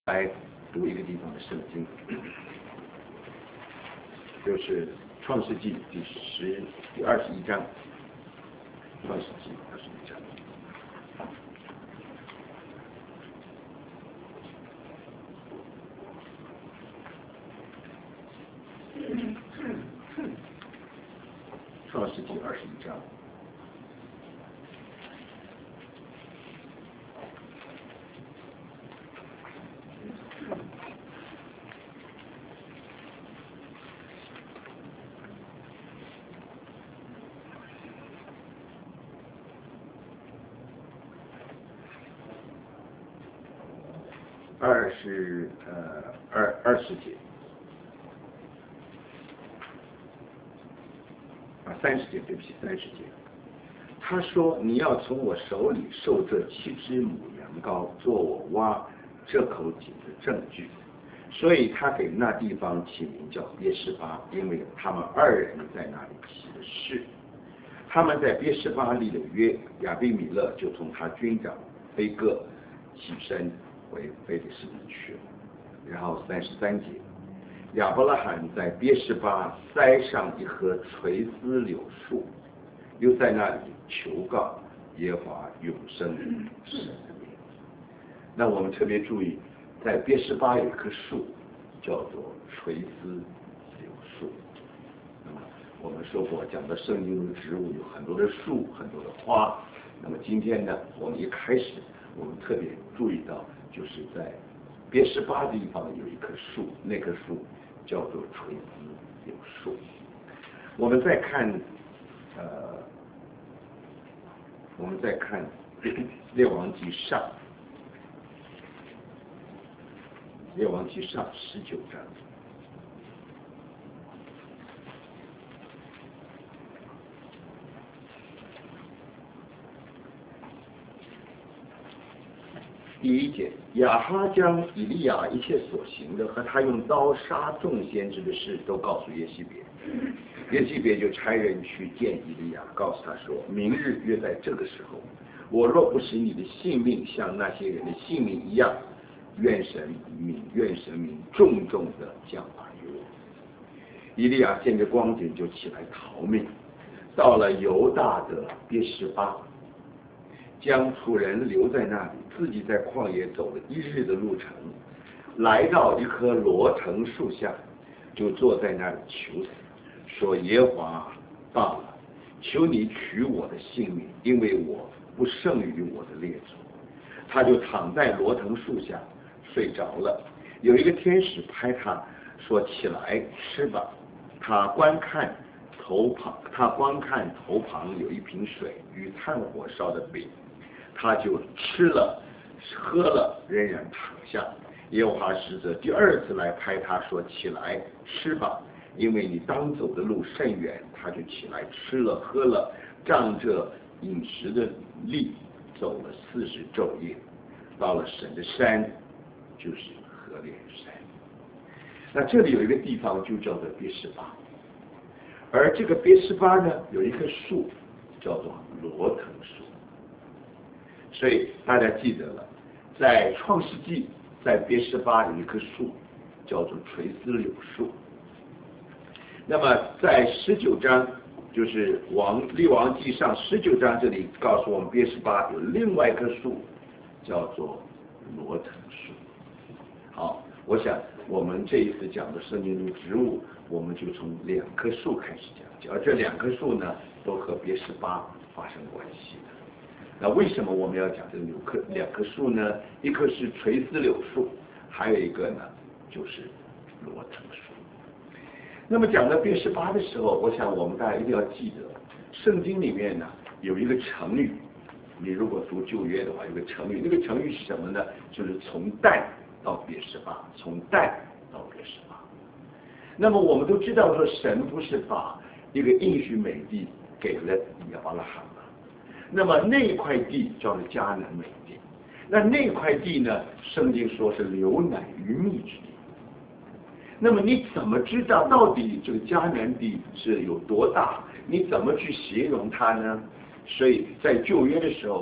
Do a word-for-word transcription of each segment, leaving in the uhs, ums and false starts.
来读一个地方的圣经，就是创世纪第十第二十一章，创世纪二十一章。创世纪二十一章。二十呃二二十节，啊三十节，对不起，三十节。他说：“你要从我手里受这七只母羊羔，做我挖这口井的证据。”所以他给那地方起名叫别是巴，因为他们二人在那里起了誓。他们在别是巴立了约，亚比米勒就从他军长非各起身回非利士地去了。然后三十三节，亚伯拉罕在别是巴栽上一棵垂丝柳树，又在那里求告耶和华永生神的名。那我们特别注意，在别是巴有一棵树叫做垂丝柳树。那么我们说过，讲的圣经中的植物有很多的树，很多的花。那么今天呢，我们一开始我们特别注意到，就是在别是巴的地方有一棵树，那棵树叫做垂丝柳树。我们再看，呃，我们再看列王记上，列王记上十九章。第一节，亚哈将以利亚一切所行的和他用刀杀众先知的事都告诉耶西别，耶西别就差人去见以利亚，告诉他说：明日约在这个时候，我若不使你的性命像那些人的性命一样，愿神明愿神明重重的降罚于我。以利亚见着光景就起来逃命，到了犹大的别是巴，将仆人留在那里，自己在旷野走了一日的路程，来到一棵罗藤树下，就坐在那里求死，说：耶和华罢了，求你取我的性命，因为我不胜于我的列祖。他就躺在罗藤树下睡着了。有一个天使拍他说：起来吃吧。他观看头旁，他观看头旁有一瓶水与炭火烧的饼，他就吃了喝了，仍然躺下。耶和华使者第二次来拍他说：起来吃吧，因为你当走的路甚远。他就起来吃了喝了，仗着饮食的力走了四十昼夜，到了神的山，就是何烈山。那这里有一个地方就叫做别是巴，而这个别是巴呢，有一棵树叫做罗藤树。所以大家记得了，在创世纪，在别是巴有一棵树叫做垂丝柳树。那么在十九章，就是王列王记上十九章这里告诉我们，别是巴有另外一棵树叫做罗藤树。好，我想我们这一次讲的圣经中植物，我们就从两棵树开始讲，而这两棵树呢，都和别是巴发生关系的。那为什么我们要讲这两棵两棵树呢？一棵是垂丝柳树，还有一个呢就是罗藤树。那么讲到别是巴的时候，我想我们大家一定要记得，圣经里面呢有一个成语，你如果读旧约的话，有个成语，那个成语是什么呢？就是从但到别是巴，从但到别是巴。那么我们都知道说，神不是把一个应许美地给了亚伯拉罕吗？那么那块地叫做迦南美地，那那块地呢，圣经说是流奶与蜜之地。那么你怎么知道到底这个迦南地是有多大？你怎么去形容它呢？所以在旧约的时候，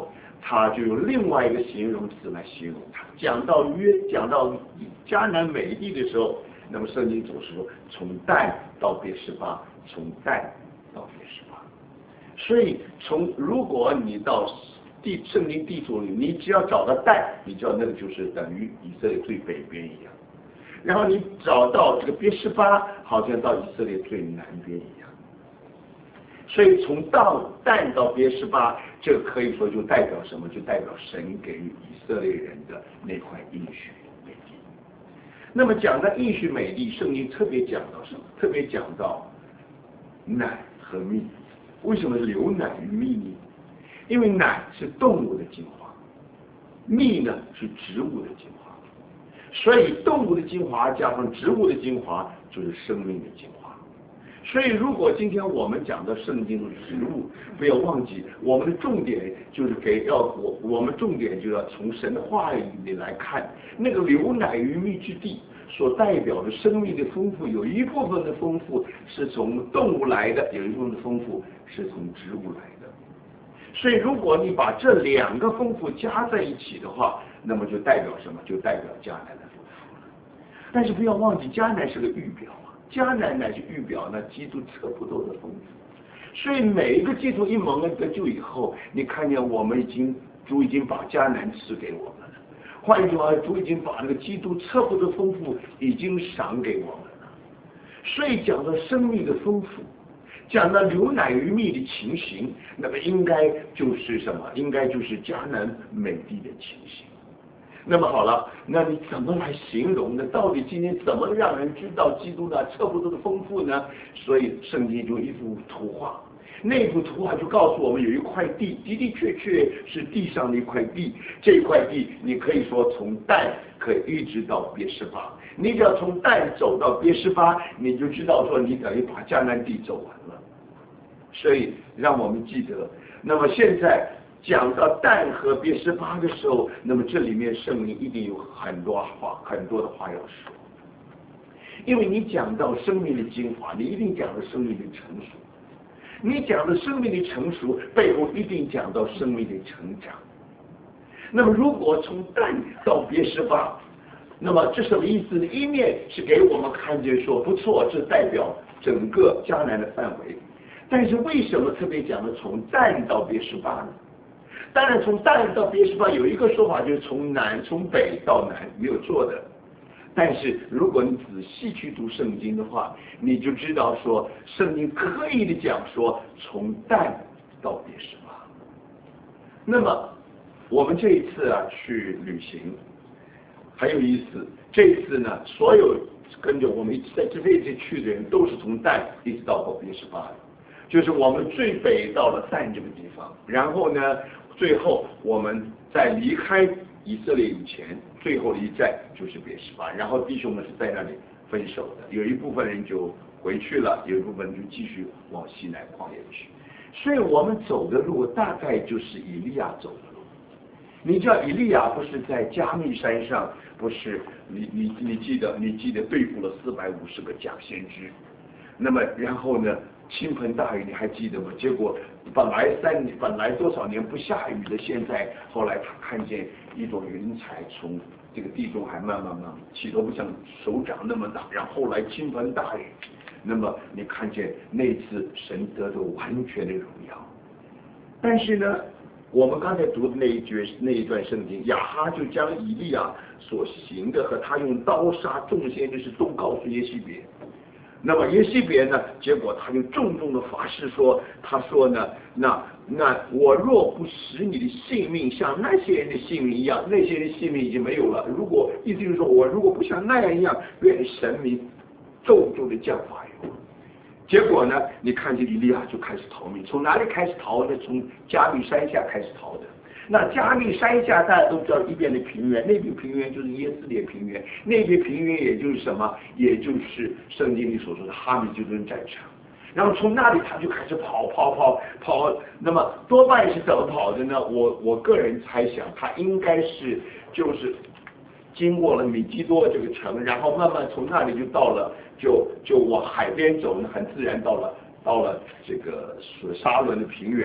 他就用另外一个形容词来形容他。讲到约，讲到迦南美地的时候，那么圣经总是说从但到别是巴，从但到别是巴。所以从如果你到地圣经地图里，你只要找到但，你知道那个就是等于以色列最北边一样。然后你找到这个别是巴，好像到以色列最南边一样。所以从到但到别是巴，这个可以说就代表什么？就代表神给予以色列人的那块应许美地。那么讲到应许美地，圣经特别讲到什么？特别讲到奶和蜜。为什么流奶与蜜呢？因为奶是动物的精华，蜜呢是植物的精华，所以动物的精华加上植物的精华就是生命的精华。所以如果今天我们讲的圣经的植物，不要忘记我们的重点就是给要我我们重点就要从神的话语里来看，那个流奶与蜜之地所代表的生命的丰富，有一部分的丰富是从动物来的，有一部分的丰富是从植物来的。所以如果你把这两个丰富加在一起的话，那么就代表什么？就代表迦南的丰富了。但是不要忘记，迦南是个预表啊，迦南乃是预表那基督测不透的丰富。所以每一个基督一蒙恩得救以后，你看见我们已经主已经把迦南赐给我们了。换句话说，主已经把那个基督测不透的丰富已经赏给我们了。所以讲到生命的丰富，讲到流奶与蜜的情形，那么应该就是什么？应该就是迦南美地的情形。那么好了，那你怎么来形容呢？到底今天怎么让人知道基督那测不透的丰富呢？所以圣经就一幅图画，那幅图画就告诉我们有一块地，的的确确是地上的一块地。这块地你可以说从但可以一直到别是巴，你只要从但走到别是巴，你就知道说你等于把迦南地走完了。所以让我们记得，那么现在讲到但和别是巴的时候，那么这里面圣灵一定有很多话，很多的话要说。因为你讲到生命的精华，你一定讲到生命的成熟。你讲的生命的成熟，背后一定讲到生命的成长。那么如果从但到别是巴，那么这什么意思呢？一面是给我们看见说不错，这代表整个迦南的范围。但是为什么特别讲的从但到别是巴呢？当然从但到别是巴有一个说法，就是从南从北到南，没有错的。但是如果你仔细去读圣经的话，你就知道说圣经刻意的讲说从但到别是巴。那么我们这一次啊去旅行很有意思，这一次呢所有跟着我们一起在这辈子去的人都是从但一直到别是巴的，就是我们最北到了但这个地方，然后呢最后我们在离开以色列以前，最后的一站就是别是巴，然后弟兄们是在那里分手的，有一部分人就回去了，有一部分人就继续往西南旷野去。所以我们走的路大概就是以利亚走的路。你知道以利亚不是在加密山上，不是你你你记得你记得对付了四百五十个假先知，那么然后呢倾盆大雨，你还记得吗？结果本来三本来多少年不下雨的，现在后来他看见一种云彩从这个地中海慢慢慢慢起头不像手掌那么大，然后后来倾盆大雨，那么你看见那次神得的完全的荣耀。但是呢我们刚才读的那一句那一段圣经，亚哈就将以利亚所行的和他用刀杀众先知都告诉耶西别。那么耶西别呢，结果他就重重的发誓说，他说呢，那那我若不使你的性命像那些人的性命一样，那些人性命已经没有了。如果意思就是说我如果不像那样一样，愿神明重重的降罚于我。结果呢，你看见以利亚就开始逃命，从哪里开始逃呢？从加密山下开始逃的。那加密山下大家都知道，一边的平原，那边平原就是耶斯列平原，那边平原也就是什么，也就是圣经里所说的哈米吉顿战场。然后从那里他就开始跑跑跑跑，那么多半是怎么跑的呢？我我个人猜想，他应该是就是经过了米基多这个城，然后慢慢从那里就到了，就就往海边走呢，很自然到了到了这个沙伦的平原。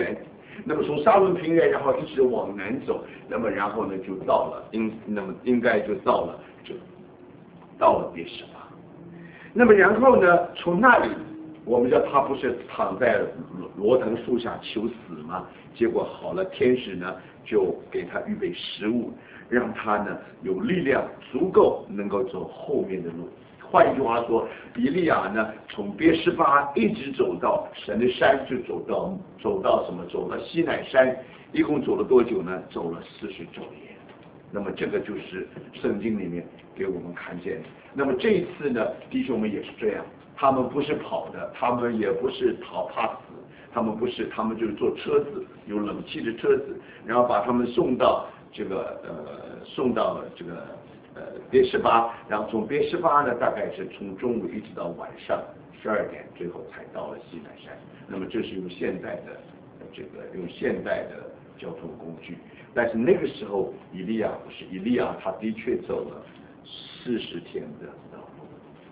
那么从沙伦平原，然后一直往南走，那么然后呢就到了应，那么应该就到了这，到了别是巴。那么然后呢，从那里我们知道他不是躺在罗藤树下求死吗？结果好了，天使呢就给他预备食物，让他呢有力量足够能够走后面的路。换一句话说，以利亚呢从别是巴一直走到神的山，就走到走到什么？走到西乃山，一共走了多久呢？走了四十昼夜。那么这个就是圣经里面给我们看见的。那么这一次呢，弟兄们也是这样，他们不是跑的，他们也不是逃怕死，他们不是，他们就是坐车子，有冷气的车子，然后把他们送到这个呃送到这个。呃，别是巴，然后从别是巴呢，大概是从中午一直到晚上十二点，最后才到了西乃山。那么这是用现代的这个用现代的交通工具，但是那个时候以利亚不是，以利亚他的确走了四十天的道路。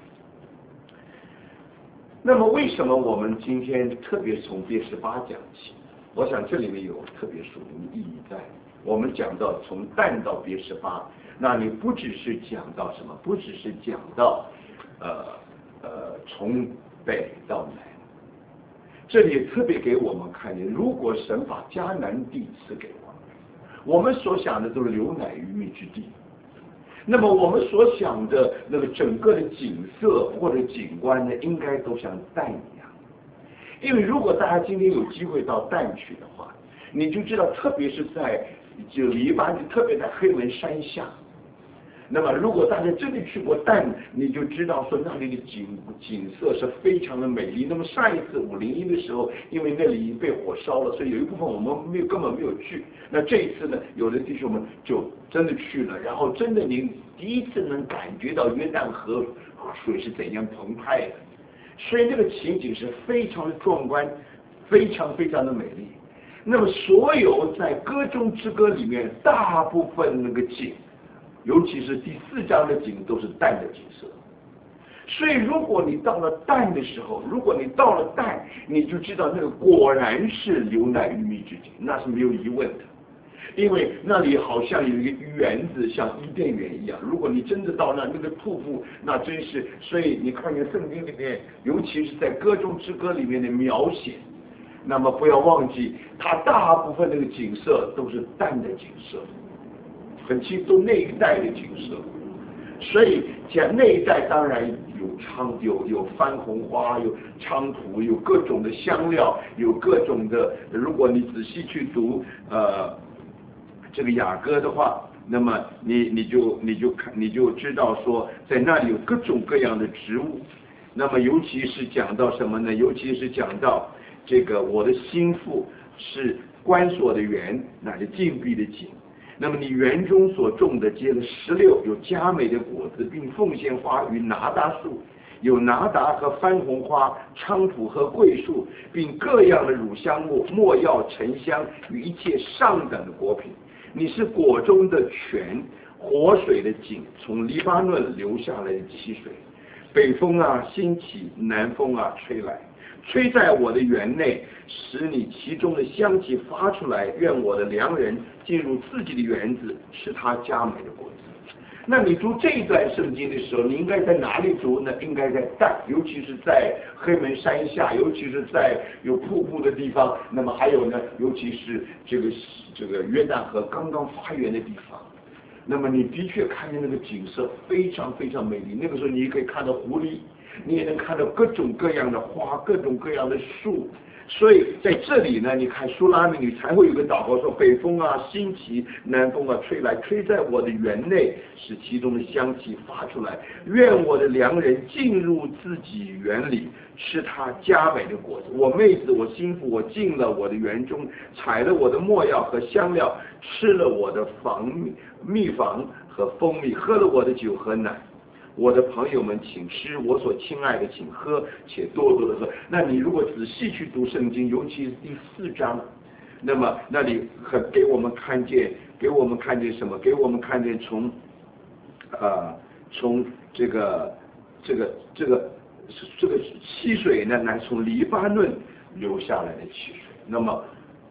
那么为什么我们今天特别从别是巴讲起？我想这里面有特别属灵的意义在。我们讲到从但到别是巴，那你不只是讲到什么，不只是讲到呃呃从北到南，这里特别给我们看见，如果神把迦南地赐给我们，我们所想的都是流奶与蜜之地，那么我们所想的那个整个的景色或者景观呢，应该都像但一样。因为如果大家今天有机会到但去的话，你就知道，特别是在就黎巴嫩，特别在黑门山下。那么，如果大家真的去过但，你就知道说那里的景景色是非常的美丽。那么上一次五零一的时候，因为那里已经被火烧了，所以有一部分我们没有根本没有去。那这一次呢，有的弟兄们就真的去了，然后真的你第一次能感觉到约旦河水是怎样澎湃的，所以那个情景是非常的壮观，非常非常的美丽。那么所有在歌中之歌里面，大部分那个景，尤其是第四章的景，都是但的景色。所以如果你到了但的时候，如果你到了但，你就知道那个果然是流奶与蜜之景，那是没有疑问的。因为那里好像有一个园子，像伊甸园一样。如果你真的到那那个瀑布，那真是，所以你看见圣经里面，尤其是在歌中之歌里面的描写，那么不要忘记，它大部分那个景色都是但的景色，很清楚那一带的景色。所以讲那一带当然有菖有有番红花，有菖蒲，有各种的香料，有各种的。如果你仔细去读呃这个雅歌的话，那么你你就你就看你就知道说，在那里有各种各样的植物。那么尤其是讲到什么呢？尤其是讲到这个我的心腹是关锁的园，那是禁闭的井。那么你园中所种的结了石榴，有佳美的果子，并凤仙花与拿达树，有拿达和番红花、菖蒲和桂树，并各样的乳香木、没药、沉香与一切上等的果品。你是果中的泉，活水的井，从黎巴嫩流下来的溪水。北风啊兴起，南风啊吹来，吹在我的园内，使你其中的香气发出来。愿我的良人进入自己的园子，吃他佳美的果子。那你读这一段圣经的时候，你应该在哪里读呢？应该在但，尤其是在黑门山下，尤其是在有瀑布的地方。那么还有呢，尤其是这个这个约旦河刚刚发源的地方。那么你的确看见那个景色非常非常美丽。那个时候你也可以看到狐狸，你也能看到各种各样的花，各种各样的树。所以在这里呢，你看苏拉米女才会有个祷告说：北风啊兴起，南风啊吹来，吹在我的园内，使其中的香气发出来。愿我的良人进入自己园里，吃他佳美的果子。我妹子，我心腹，我进了我的园中，采了我的没药和香料，吃了我的房蜜蜜房和蜂蜜，喝了我的酒和奶。我的朋友们，请吃；我所亲爱的，请喝，且多多的喝。那你如果仔细去读圣经，尤其是第四章，那么那里很给我们看见，给我们看见什么？给我们看见从，呃，从这个这个这个这个溪水呢，乃从黎巴嫩流下来的溪水。那么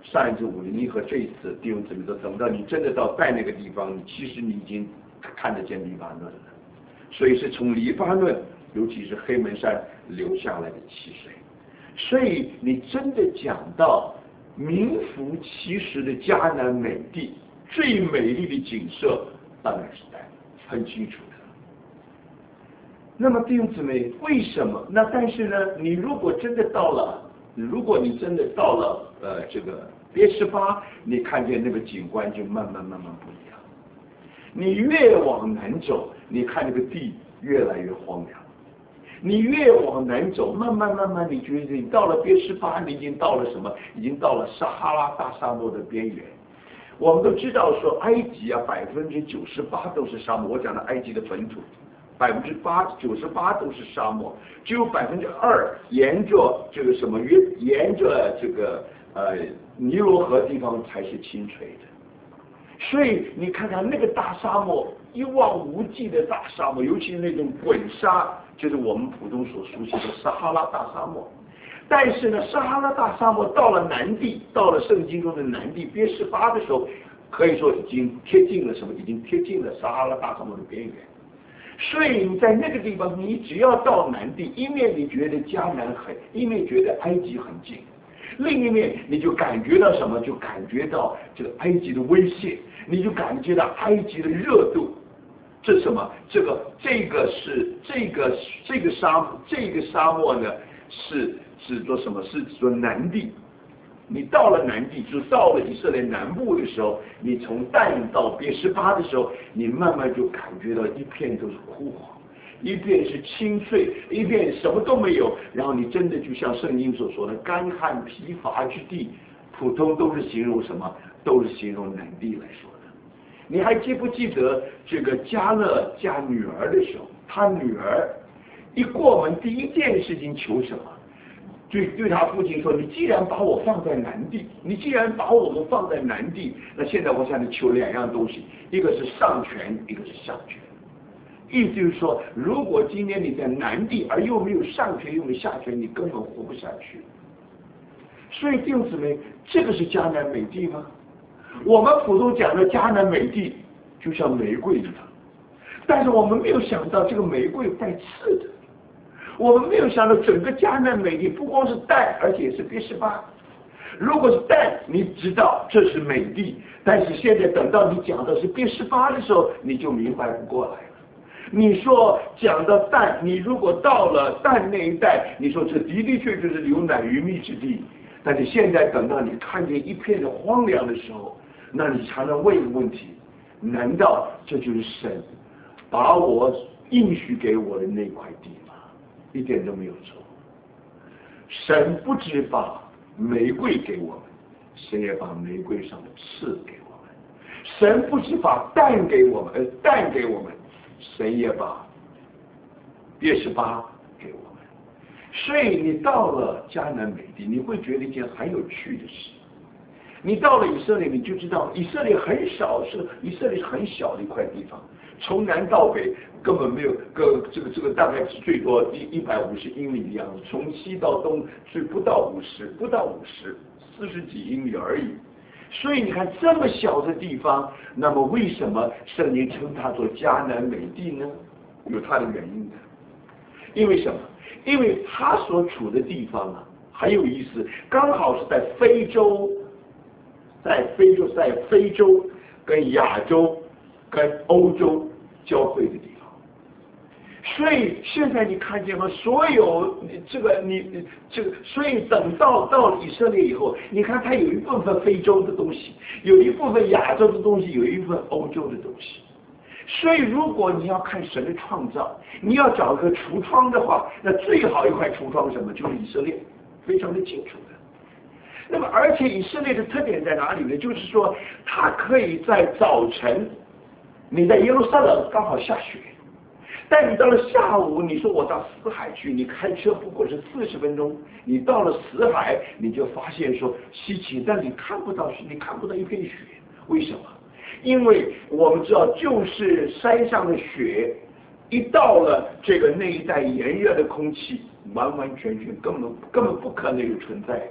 上一次五零一和这一次弟兄姊妹说，等到你真的到带那个地方，你其实你已经看得见黎巴嫩了。所以是从黎巴嫩，尤其是黑门山流下来的溪水。所以你真的讲到名副其实的迦南美地，最美丽的景色当然是带，很清楚的。那么弟兄姊妹，为什么？那但是呢，你如果真的到了，如果你真的到了呃这个别是巴，你看见那个景观就慢慢慢慢不一样。你越往南走，你看那个地越来越荒凉。你越往南走，慢慢慢慢，你觉得你到了别是巴，你已经到了什么？已经到了撒哈拉大沙漠的边缘。我们都知道说，埃及啊，百分之九十八都是沙漠。我讲的埃及的本土，百分之八九十八都是沙漠，只有百分之二沿着这个什么沿沿着这个呃尼罗河地方才是清水的。所以你看看那个大沙漠，一望无际的大沙漠，尤其是那种滚沙，就是我们普通所熟悉的撒哈拉大沙漠。但是呢，撒哈拉大沙漠到了南地，到了圣经中的南地别是巴的时候，可以说已经贴近了什么？已经贴近了撒哈拉大沙漠的边缘。所以你在那个地方，你只要到南地，一面你觉得迦南很，一面觉得埃及很近。另一面你就感觉到什么？就感觉到这个埃及的威胁，你就感觉到埃及的热度。这是什么？这个这个是这个这个沙这个沙漠呢，是指做什么？是指说南地。你到了南地，就到了以色列南部的时候，你从但到别是巴的时候，你慢慢就感觉到一片都是枯黄。一片是清脆，一片什么都没有，然后你真的就像圣经所说的干旱疲乏之地，普通都是形容什么？都是形容南地来说的。你还记不记得这个迦勒嫁女儿的时候，他女儿一过门第一件事情求什么？对对他父亲说：“你既然把我放在南地，你既然把我们放在南地，那现在我向你求两样东西，一个是上权，一个是下权。”意思就是说，如果今天你在南地，而又没有上权又没有下权，你根本活不下去。所以弟兄姊妹，这个是迦南美地吗？我们普通讲的迦南美地就像玫瑰一样，但是我们没有想到这个玫瑰带刺的，我们没有想到整个迦南美地不光是但，而且是别是巴。如果是但，你知道这是美地，但是现在等到你讲的是别是巴的时候，你就明白不过来了。你说讲到但，你如果到了但那一带，你说这的的确确是流奶与蜜之地，但是现在等到你看见一片的荒凉的时候，那你才能问一个问题：难道这就是神把我应许给我的那块地吗？一点都没有错。神不只把玫瑰给我们，神也把玫瑰上的刺给我们。神不只把蛋给我们，呃，蛋给我们。神也把别是巴给我们。所以你到了迦南美地，你会觉得一件很有趣的事。你到了以色列，你就知道以色列很小，是以色列很小的一块地方，从南到北根本没有个这个这个大概是最多一一百五十英里的样子，从西到东最不到五十，不到五十，四十几英里而已。所以你看这么小的地方，那么为什么圣经称它做迦南美地呢？有它的原因的。因为什么？因为它所处的地方啊很有意思，刚好是在非洲，在非洲，在非洲跟亚洲跟欧洲交汇的地方。所以现在你看见吗？所有这个你这个，所以等到到了以色列以后，你看它有一部分非洲的东西，有一部分亚洲的东西，有一部分欧洲的东西。所以如果你要看神的创造，你要找个橱窗的话，那最好一块橱窗什么？就是以色列，非常的清楚的。那么而且以色列的特点在哪里呢？就是说它可以在早晨，你在耶路撒冷刚好下雪。但你到了下午，你说我到死海去，你开车不过是四十分钟，你到了死海，你就发现说稀奇，但你看不到，你看不到一片雪，为什么？因为我们知道，就是山上的雪，一到了这个那一带炎热的空气，完完全全根本根本不可能有存在的。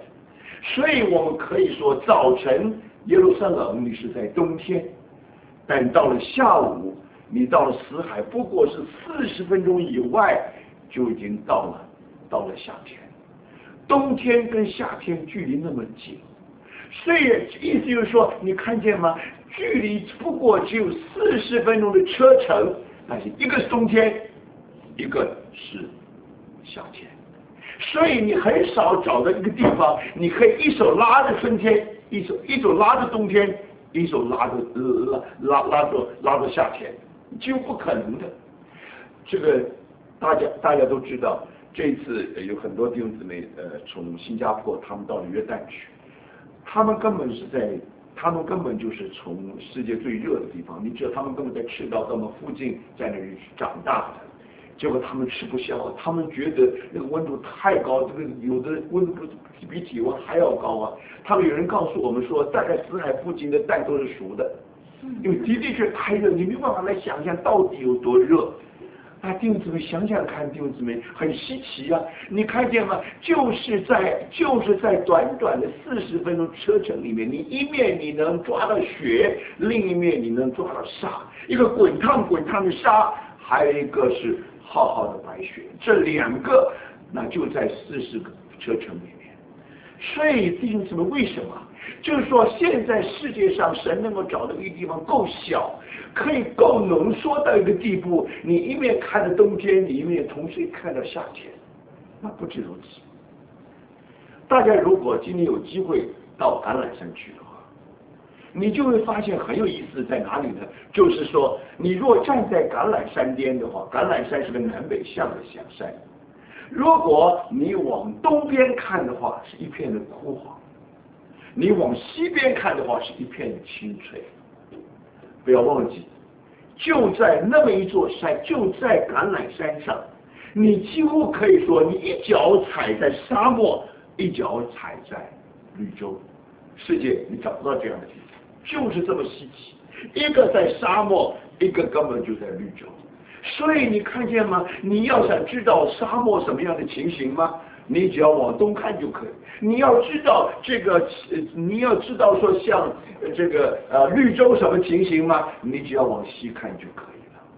所以我们可以说，早晨耶路撒冷你是在冬天，但到了下午，你到了死海，不过是四十分钟以外，就已经到了到了夏天。冬天跟夏天距离那么近，所以意思就是说，你看见吗？距离不过只有四十分钟的车程，但是一个是冬天，一个是夏天，所以你很少找到一个地方，你可以一手拉着春天，一手一手拉着冬天，一手拉着拉拉拉着拉着夏天，几乎不可能的。这个大家大家都知道，这一次有很多弟兄姊妹呃从新加坡他们到了约旦去，他们根本是在。他们根本就是从世界最热的地方，你知道他们根本在赤道他们附近在那里长大的，结果他们吃不消，他们觉得那个温度太高，这个有的温度比体温还要高啊。他们有人告诉我们说，大概死海附近的蛋都是熟的，因为的的确太热，你没办法来想象到底有多热。啊，弟兄姊妹想想看，弟兄姊妹很稀奇啊！你看见吗？就是在就是在短短的四十分钟车程里面，你一面你能抓到雪，另一面你能抓到沙，一个滚烫滚烫的沙，还有一个是浩浩的白雪，这两个那就在四十个车程里面。所以弟兄姊妹，为什么？就是说，现在世界上神能够找到一个地方够小，可以够浓缩到一个地步，你一面看着冬天，你一面同时看到夏天，那不止如此。大家如果今天有机会到橄榄山去的话，你就会发现很有意思在哪里呢？就是说，你若站在橄榄山巅的话，橄榄山是个南北向的小山，如果你往东边看的话，是一片的枯黄。你往西边看的话，是一片青翠。不要忘记，就在那么一座山，就在橄榄山上，你几乎可以说，你一脚踩在沙漠，一脚踩在绿洲。世界你找不到这样的地方，就是这么稀奇。一个在沙漠，一个根本就在绿洲。所以你看见吗？你要想知道沙漠什么样的情形吗？你只要往东看就可以。你要知道这个，你要知道说像这个呃绿洲什么情形吗？你只要往西看就可以了。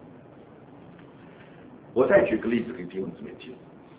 我再举个例子给弟兄姊妹听。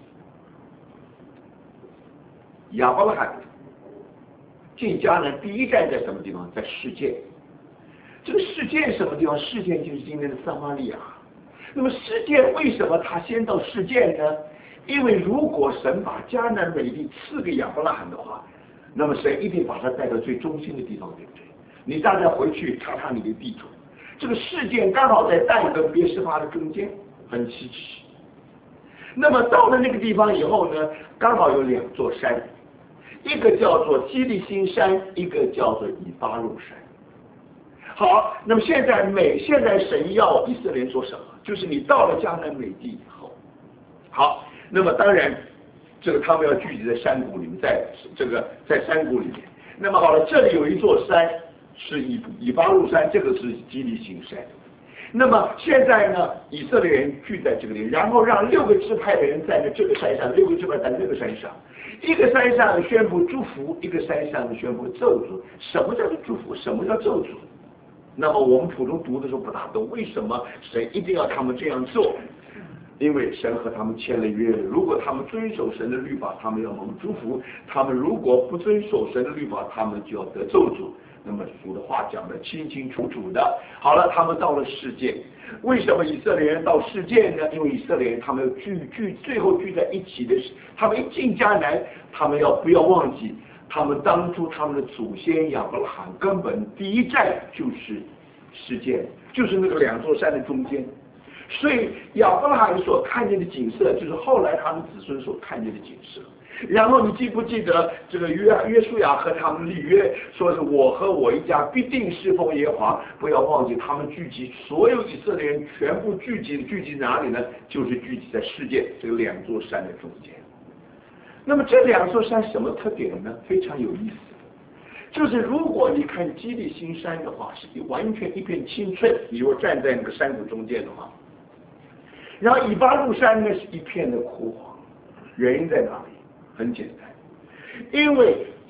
亚伯拉罕进迦南第一站在什么地方？在示剑。这个示剑什么地方？示剑就是今天的撒玛利亚。那么示剑为什么他先到示剑呢？因为如果神把迦南美地赐给亚伯拉罕的话，那么神一定把他带到最中心的地方，对不对？你大家回去查查你的地图，这个事件刚好在但跟别是巴的中间，很稀奇。那么到了那个地方以后呢，刚好有两座山，一个叫做基利心山，一个叫做以巴路山。好，那么现在美现在神要以色列做什么？就是你到了迦南美地以后，好。那么当然，这个他们要聚集在山谷里面，在这个在山谷里面。那么好了，这里有一座山是以以巴路山，这个是基利心山。那么现在呢，以色列人聚在这个地方，然后让六个支派的人在这个山上，六个支派在那个山上，一个山上宣布祝福，一个山上宣布咒诅。什么叫做祝福？什么叫咒诅？那么我们普通读的时候不大懂，为什么神一定要他们这样做？因为神和他们签了约，如果他们遵守神的律法，他们要蒙祝福；他们如果不遵守神的律法，他们就要得咒诅。那么主的话讲得清清楚楚的。好了，他们到了世界，为什么以色列人到世界呢？因为以色列人他们聚聚最后聚在一起的是，他们一进迦南，他们要不要忘记，他们当初他们的祖先亚伯拉罕根本第一站就是世界，就是那个两座山的中间。所以亚伯拉罕所看见的景色，就是后来他们子孙所看见的景色。然后你记不记得这个约约书亚和他们立约，说是我和我一家必定侍奉耶和华。不要忘记，他们聚集所有以色列人全部聚集聚集哪里呢？就是聚集在世界这个两座山的中间。那么这两座山什么特点呢？非常有意思。就是如果你看基利心山的话，是完全一片青翠，你如果站在那个山谷中间的话。然后以巴路山呢是一片的枯黄，原因在哪里？很简单，因为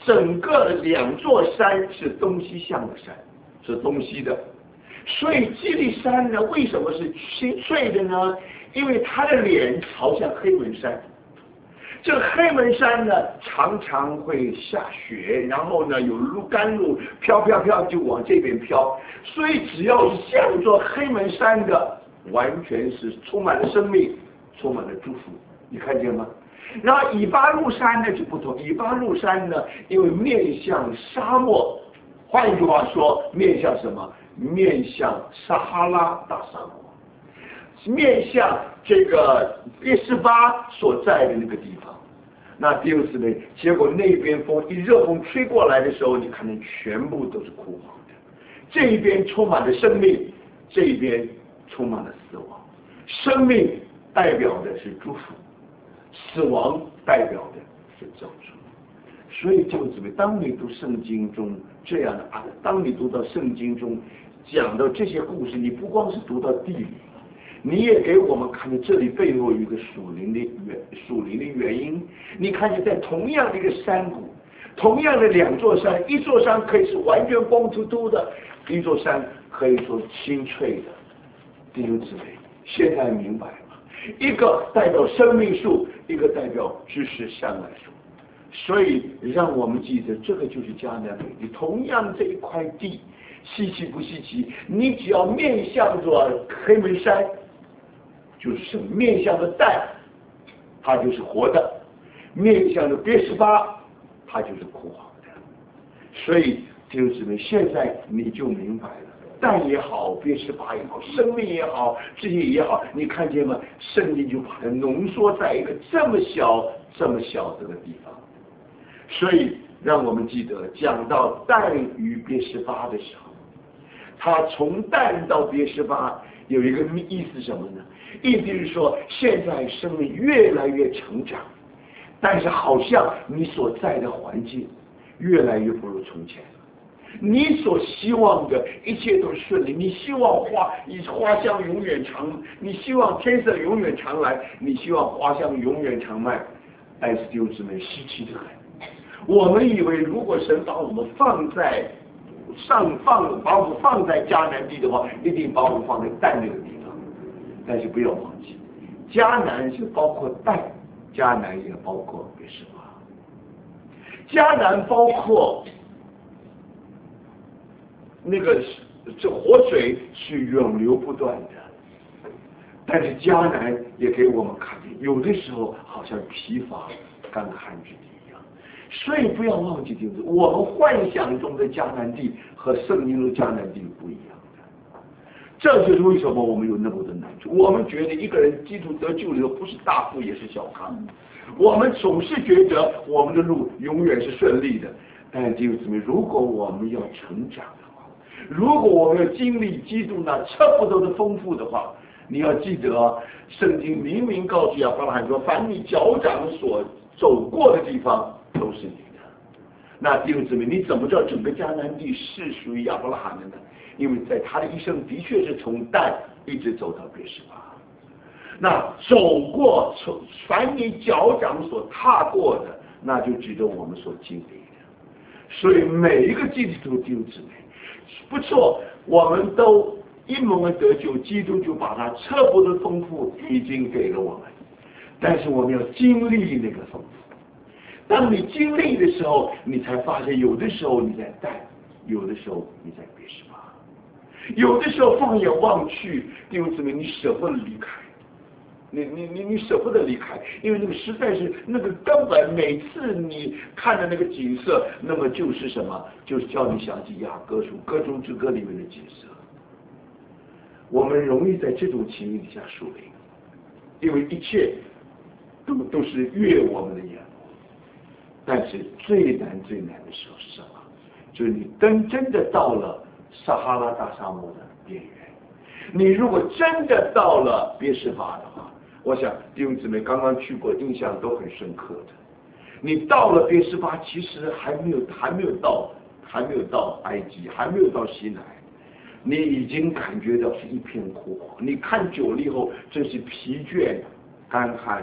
整个两座山是东西向的山，是东西的。所以基利山呢，为什么是清脆的呢？因为它的脸朝向黑门山。这个黑门山呢，常常会下雪，然后呢有路甘露飘飘飘就往这边飘，所以只要是向着黑门山的，完全是充满了生命，充满了祝福。你看见吗？然后以巴路山呢就不同，以巴路山呢，因为面向沙漠，换一句话说，面向什么？面向撒哈拉大沙漠，面向这个别是巴所在的那个地方。那第二次呢，结果那边风一热风吹过来的时候，你看见全部都是枯黄的。这一边充满了生命，这一边充满了死亡。生命代表的是祝福，死亡代表的是咒诅。所以就姊妹，当你读圣经中这样的啊，当你读到圣经中讲到这些故事，你不光是读到地理，你也给我们看见这里背后有一个属灵的原属灵的原因。你看见在同样的一个山谷，同样的两座山，一座山可以是完全光秃秃的，一座山可以说清脆的。弟兄姊妹，现在明白吗？一个代表生命树，一个代表知识山来树。所以让我们记得，这个就是迦南美地。同样这一块地，稀奇不稀奇？你只要面向着黑门山，就是面向着蛋，它就是活的；面向着别是巴，它就是枯黄的。所以弟兄姊妹，现在你就明白了。蛋也好，别是巴也好，生命也好，这些也好，你看见吗？圣经就把它浓缩在一个这么小、这么小这个地方。所以让我们记得，讲到但与别是巴的时候，他从但到别是巴有一个意思什么呢？意思是说，现在生命越来越成长，但是好像你所在的环境越来越不如从前。你所希望的一切都顺利，你希望花花香永远长，你希望天色永远长来，你希望花香永远长卖，但是弟兄姊妹，稀奇的很。我们以为如果神把我们放在上放，把我们放在迦南地的话，一定把我们放在但那个地方。但是不要忘记，迦南是包括但，迦南也包括别是巴。迦南包括那个这活水是永流不断的，但是迦南也给我们看见，有的时候好像疲乏干旱之地。所以不要忘记，就是我们幻想中的迦南地和圣经中的迦南地不一样的。这就是为什么我们有那么多难处。我们觉得一个人基督得救了，不是大富也是小康。我们总是觉得我们的路永远是顺利的。但弟兄姊妹，如果我们要成长的话，如果我们要经历基督那测不透的丰富的话，你要记得，圣经明明告诉亚伯拉罕说：“凡你脚掌所走过的地方，都是你的。”那弟兄姊妹，你怎么知道整个迦南地是属于亚伯拉罕的呢？因为在他的一生的确是从但一直走到别是巴。那走过从凡你脚掌所踏过的，那就指着我们所经历的。所以每一个基督徒弟兄姊妹，不错，我们都因蒙恩得救，基督就把他测不的丰富已经给了我们，但是我们要经历那个丰富。当你经历的时候，你才发现有的时候你在但，有的时候你在别是巴，有的时候放眼望去，弟兄姊妹，你舍不得离开，你你你你舍不得离开，因为那个实在是那个根本，每次你看的那个景色，那么就是什么？就是叫你想起雅歌书歌中之歌里面的景色。我们容易在这种情形底下属灵，因为一切都都是悦我们的眼。但是最难最难的时候是什么？就是你真真的到了撒哈拉大沙漠的边缘。你如果真的到了别是巴的话，我想弟兄姊妹刚刚去过，印象都很深刻的。你到了别是巴，其实还没有还没有到还没有到埃及，还没有到西乃，你已经感觉到是一片枯黄。你看久了以后，真是疲倦、干旱、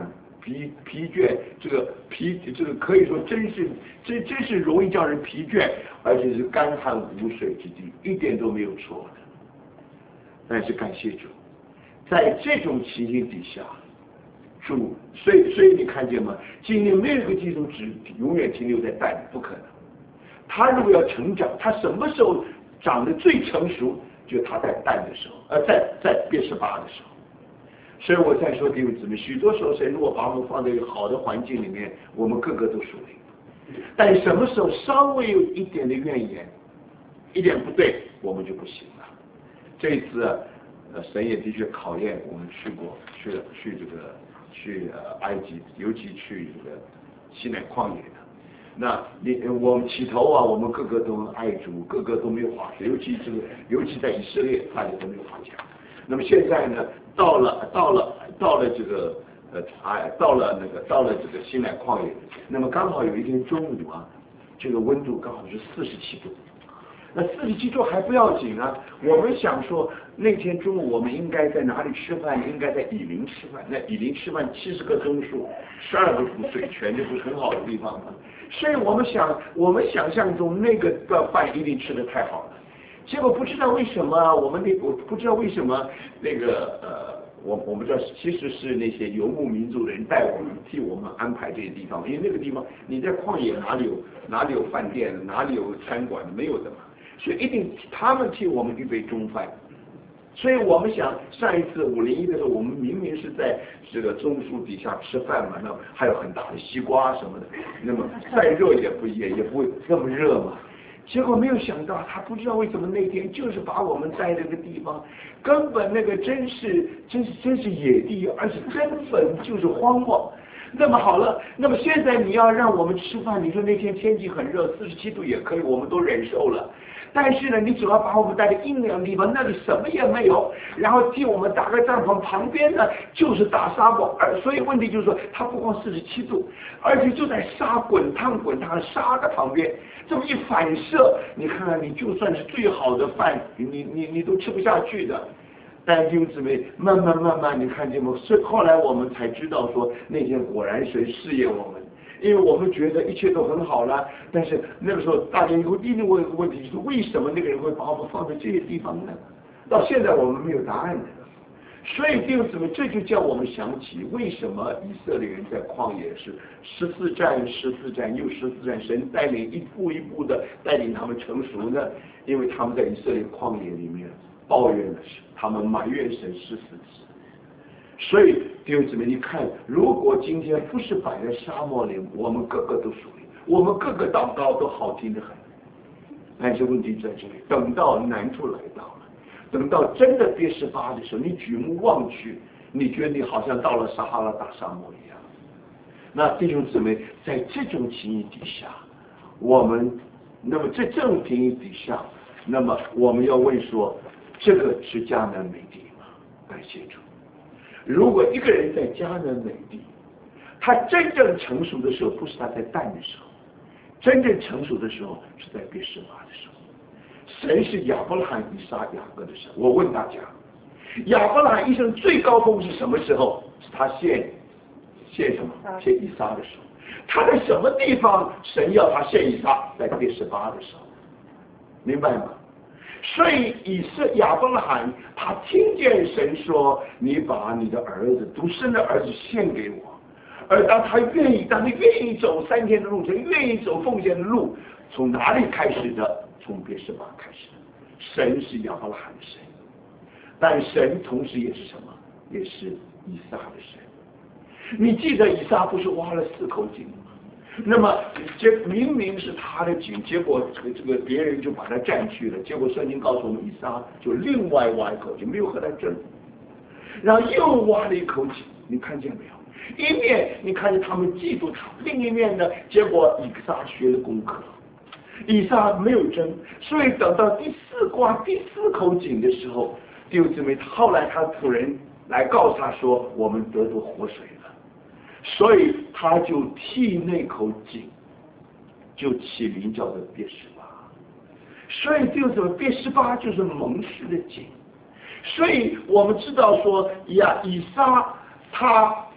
疲疲倦，这个疲这个可以说真是真真是容易叫人疲倦，而且是干旱无水之地，一点都没有错的。但是感谢主，在这种情形底下，主，所以所以你看见吗？今天没有一个基督只永远停留在蛋里，不可能。他如果要成长，他什么时候长得最成熟？就是他在蛋的时候，呃，在在别是巴的时候。所以我再说弟兄姊妹，许多时候神如果把我们放在一个好的环境里面，我们个个都属灵。但什么时候稍微有一点的怨言，一点不对，我们就不行了。这一次，呃，神也的确考验我们去过，去了去这个去呃埃及，尤其去这个西奈旷野的。那你我们起头啊，我们个个都爱主，个个都没有话说，尤其这个尤其在以色列，大家都没有话讲。那么现在呢，到了到了到了这个呃哎到了那个到了这个西奈旷野，那么刚好有一天中午啊，这个温度刚好是四十七度。那四十七度还不要紧啊，我们想说那天中午我们应该在哪里吃饭？应该在以林吃饭。那以林吃饭七十棵棕树，十二个湖水泉，这不是很好的地方吗？所以我们想，我们想象中那个饭一定吃得太好了。结果不知道为什么，我们那我不知道为什么那个呃，我我们知道其实是那些游牧民族的人带我们替我们安排这些地方，因为那个地方你在旷野哪里有哪里有饭店，哪里有餐馆，没有的嘛。所以一定他们替我们预备中饭，所以我们想上一次五零一的时候，我们明明是在这个棕树底下吃饭嘛，那还有很大的西瓜什么的，那么再热也不也也不会这么热嘛。结果没有想到，他不知道为什么那天就是把我们带这个地方，根本那个真是真是真是野地，而且根本就是荒漠。那么好了，那么现在你要让我们吃饭，你说那天天气很热，四十七度也可以，我们都忍受了。但是呢，你只要把我们带到阴凉地方，那里什么也没有，然后替我们搭个帐篷，旁边呢就是大沙漠，而所以问题就是说，它不光四十七度，而且就在沙滚烫滚烫沙的旁边，这么一反射，你看看，你就算是最好的饭，你你你都吃不下去的。但弟兄姊妹，慢慢慢慢，你看见吗？是后来我们才知道说，那天果然神试验我们。因为我们觉得一切都很好了，但是那个时候大家有一定问一个问题，就是为什么那个人会把我们放在这些地方呢？到现在我们没有答案的。所以弟兄姊妹，这就叫我们想起为什么以色列人在旷野是十四战、十四战又十四战，神带领一步一步的带领他们成熟呢？因为他们在以色列旷野里面抱怨了神，他们埋怨神十四次。所以弟兄姊妹，你看，如果今天不是摆在沙漠里，我们个个都属灵，我们个个祷告都好听得很。但是问题在这里，等到难处来到了，等到真的别是巴的时候，你举目望去，你觉得你好像到了撒哈拉大沙漠一样。那弟兄姊妹，在这种情形底下，我们那么在这种情形底下，那么我们要问说，这个是迦南美地吗？感谢主。如果一个人在迦南美地，他真正成熟的时候，不是他在蛋的时候，真正成熟的时候是在别是巴的时候。神是亚伯拉罕、以撒、雅各的神。我问大家，亚伯拉罕一生最高峰是什么时候？是他献献什么？献以撒的时候。他在什么地方神要他献以撒？在别是巴的时候，明白吗？所以以色亚伯拉罕他听见神说，你把你的儿子独生的儿子献给我，而当他愿意当他愿意走三天的路程，愿意走奉献的路，从哪里开始的？从别是巴开始的。神是亚伯拉罕的神，但神同时也是什么？也是以撒的神。你记得以撒不是挖了四口井吗？那么这明明是他的井，结果这个这个别人就把他占去了。结果圣经告诉我们，以撒就另外挖一口井，没有和他争，然后又挖了一口井。你看见没有？一面你看见他们嫉妒他，另一面呢，结果以撒学了功课，以撒没有争，所以等到第四刮第四口井的时候，弟兄姊妹，后来他仆人来告诉他说，我们得到活水了。所以他就替那口井就起名叫做别是巴。所以就是别是巴就是蒙氏的井。所以我们知道说呀，以撒他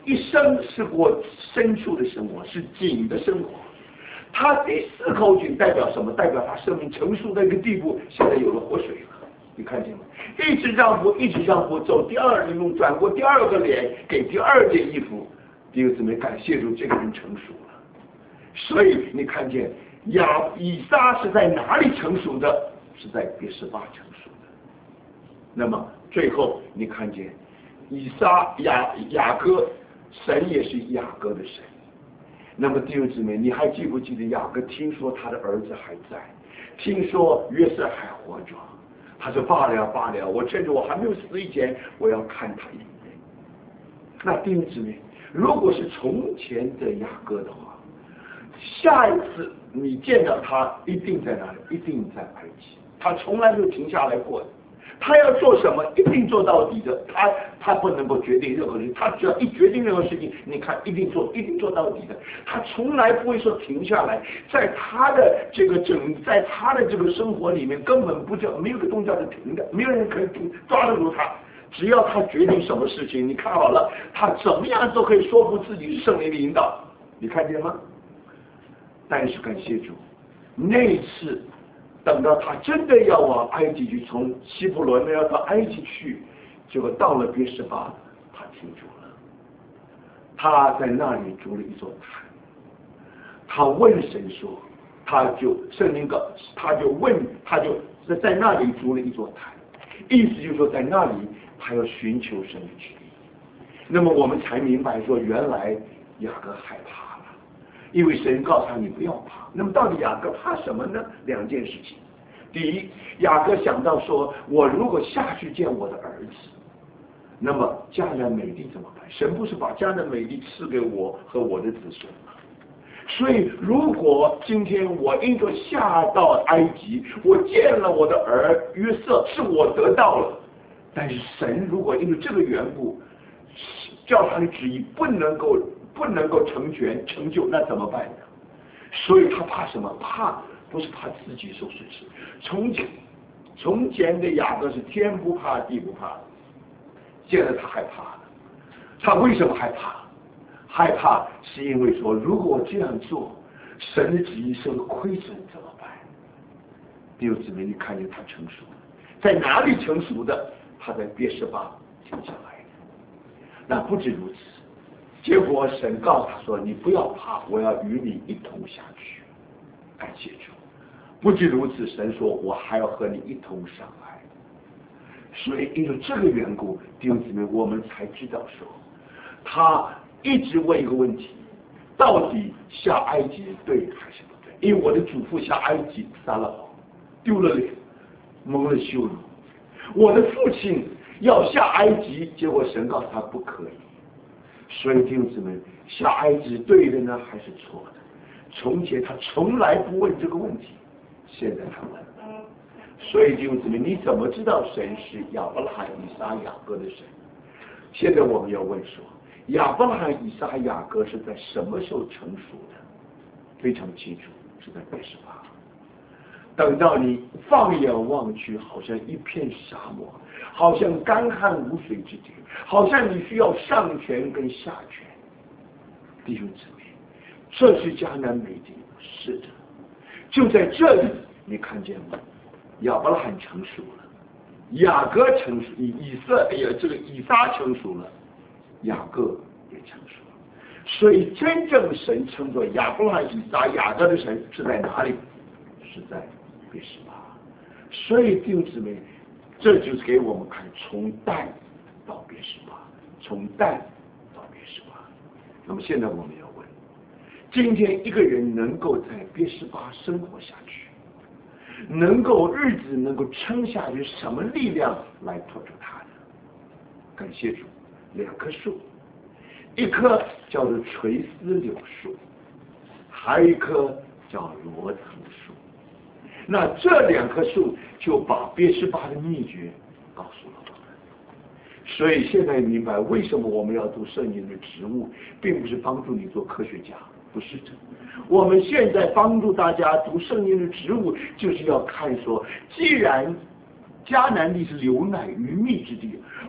一生是过牲畜的生活，是井的生活。他第四口井代表什么？代表他生命成熟的一个地步，现在有了活水了。你看见吗？一直让步，一直让步，走第二里路，转过第二个脸，给第二件衣服。弟兄姊妹，感谢主，这个人成熟了。所以你看见亚以撒是在哪里成熟的？是在别是巴成熟的。那么最后你看见以撒雅雅各，神也是雅各的神。那么弟兄姊妹，你还记不记得雅各听说他的儿子还在，听说约瑟还活着，他说罢了罢了，我趁着我还没有死以前，我要看他一眼。那弟兄姊妹，如果是从前的雅各的话，下一次你见到他一定在哪里？一定在埃及，他从来没有停下来过的。他要做什么，一定做到底的。他他不能够决定任何事情，他只要一决定任何事情，你看一定做，一定做到底的。他从来不会说停下来，在他的这个整，在他的这个生活里面，根本不叫没有个东西叫做停的，没有人可以停抓得住他。只要他决定什么事情，你看好了，他怎么样都可以说服自己是圣灵的引导。你看见吗？但是感谢主，那一次。等到他真的要往埃及去，从希伯伦要到埃及去，结果到了别是巴，他停住了。他在那里筑了一座坛，他问神说，他就圣灵告，他就问，他就在那里筑了一座坛，意思就是说在那里他要寻求神的旨意。那么我们才明白说，原来雅各害怕。因为神告诉他你不要怕。那么到底雅各怕什么呢？两件事情。第一，雅各想到说，我如果下去见我的儿子，那么迦南美地怎么办？神不是把迦南美地赐给我和我的子孙吗？所以如果今天我因着下到埃及，我见了我的儿约瑟，是我得到了，但是神如果因为这个缘故，叫他的旨意不能够不能够成全成就，那怎么办呢？所以他怕什么？怕不是怕自己受损失。从前从前的雅各是天不怕地不怕，现在他害怕了。他为什么害怕？害怕是因为说，如果我这样做，神的旨意受了亏损怎么办？弟兄姊妹，你看见他成熟了，在哪里成熟的？他在别是巴停下来的。那不止如此。结果神告诉他说，你不要怕，我要与你一同下去。感谢主。不止如此，神说我还要和你一同上来。所以因为这个缘故，弟兄姊妹，我们才知道说，他一直问一个问题，到底下埃及对还是不对？因为我的祖父下埃及撒了谎，丢了脸，蒙了羞辱。我的父亲要下埃及，结果神告诉他不可以。所以弟兄姊妹，下埃及对的呢还是错的？从前他从来不问这个问题，现在他问了。所以弟兄姊妹，你怎么知道神是亚伯拉罕、以撒、雅各的神？现在我们要问说，亚伯拉罕、以撒、雅各是在什么时候成熟的？非常清楚，是在别是巴。等到你放眼望去，好像一片沙漠，好像干旱无水之地，好像你需要上泉跟下泉。弟兄姊妹，这是迦南美地，是的，就在这里，你看见吗？亚伯拉罕成熟了，雅各成熟，以以色也这个以撒成熟了，雅各也成熟了。所以真正神称作亚伯拉罕、以撒、雅各的神是在哪里？是在别是巴。所以弟兄姊妹，这就是给我们看从但到别是巴，从但到别是巴。那么现在我们要问，今天一个人能够在别是巴生活下去，能够日子能够撑下去，什么力量来托住他的？感谢主，两棵树，一棵叫做垂丝柳树，还有一棵叫罗藤树。那这两棵树就把别是巴的秘诀告诉了我们。所以现在明白为什么我们要读圣经的植物，并不是帮助你做科学家，不是这。我们现在帮助大家读圣经的植物，就是要看说，既然迦南地是流奶与蜜之地，